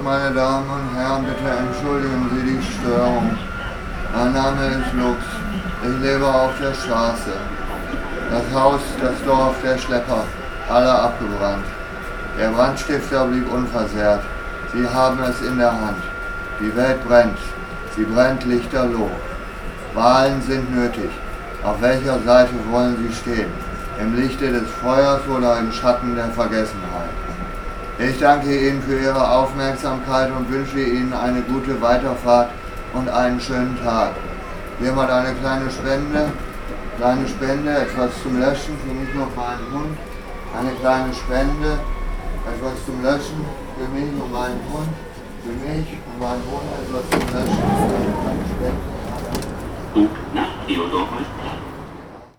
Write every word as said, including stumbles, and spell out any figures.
meine Damen und Herren, bitte entschuldigen Sie die Störung. Mein Name ist Lux. Ich lebe auf der Straße. Das Haus, das Dorf, der Schlepper, alle abgebrannt. Der Brandstifter blieb unversehrt. Sie haben es in der Hand. Die Welt brennt. Sie brennt lichterloh. Wahlen sind nötig. Auf welcher Seite wollen Sie stehen? Im Lichte des Feuers oder im Schatten der Vergessenheit? Ich danke Ihnen für Ihre Aufmerksamkeit und wünsche Ihnen eine gute Weiterfahrt und einen schönen Tag. Jemand eine kleine Spende? Kleine Spende, etwas zum Löschen für mich und meinen Hund. Eine kleine Spende, etwas zum Löschen für mich und meinen Hund. Für mich und meinen Hund etwas zum Löschen. Eine kleine Spende. Zug nach Theodor Holz.